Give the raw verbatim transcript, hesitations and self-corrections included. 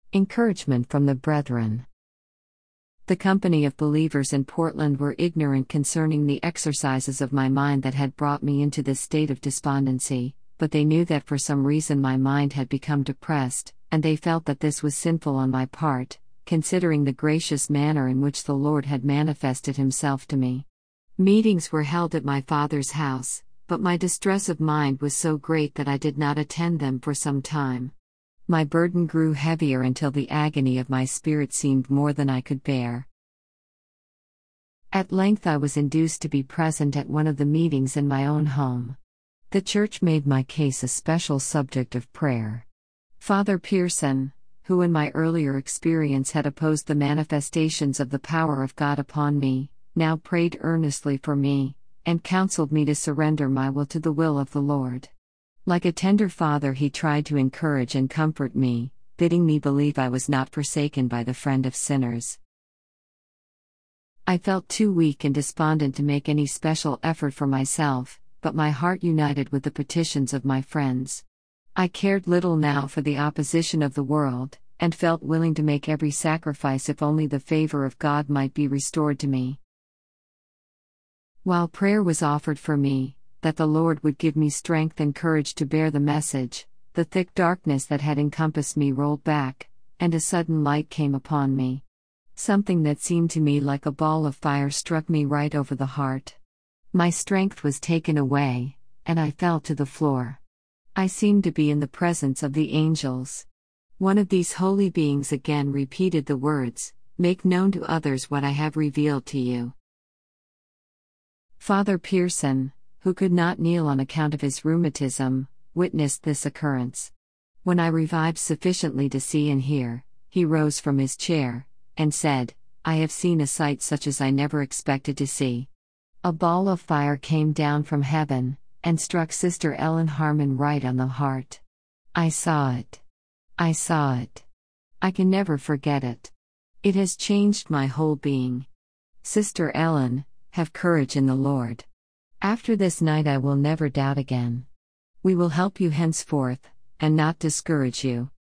Encouragement from the brethren. The company of believers in Portland were ignorant concerning the exercises of my mind that had brought me into this state of despondency, but they knew that for some reason my mind had become depressed, and they felt that this was sinful on my part, considering the gracious manner in which the Lord had manifested Himself to me. Meetings were held at my father's house, but my distress of mind was so great that I did not attend them for some time. My burden grew heavier until the agony of my spirit seemed more than I could bear. At length I was induced to be present at one of the meetings in my own home. The church made my case a special subject of prayer. Father Pearson, who in my earlier experience had opposed the manifestations of the power of God upon me, now prayed earnestly for me, and counseled me to surrender my will to the will of the Lord. Like a tender father, he tried to encourage and comfort me, bidding me believe I was not forsaken by the friend of sinners. I felt too weak and despondent to make any special effort for myself, but my heart united with the petitions of my friends. I cared little now for the opposition of the world, and felt willing to make every sacrifice if only the favor of God might be restored to me. While prayer was offered for me, that the Lord would give me strength and courage to bear the message, the thick darkness that had encompassed me rolled back, and a sudden light came upon me. Something that seemed to me like a ball of fire struck me right over the heart. My strength was taken away, and I fell to the floor. I seemed to be in the presence of the angels. One of these holy beings again repeated the words, "Make known to others what I have revealed to you." Father Pearson, who could not kneel on account of his rheumatism, witnessed this occurrence. When I revived sufficiently to see and hear, he rose from his chair, and said, "I have seen a sight such as I never expected to see." A ball of fire came down from heaven, and struck Sister Ellen Harmon right on the heart. I saw it. I saw it. I can never forget it. It has changed my whole being. Sister Ellen, have courage in the Lord. After this night I will never doubt again. We will help you henceforth, and not discourage you.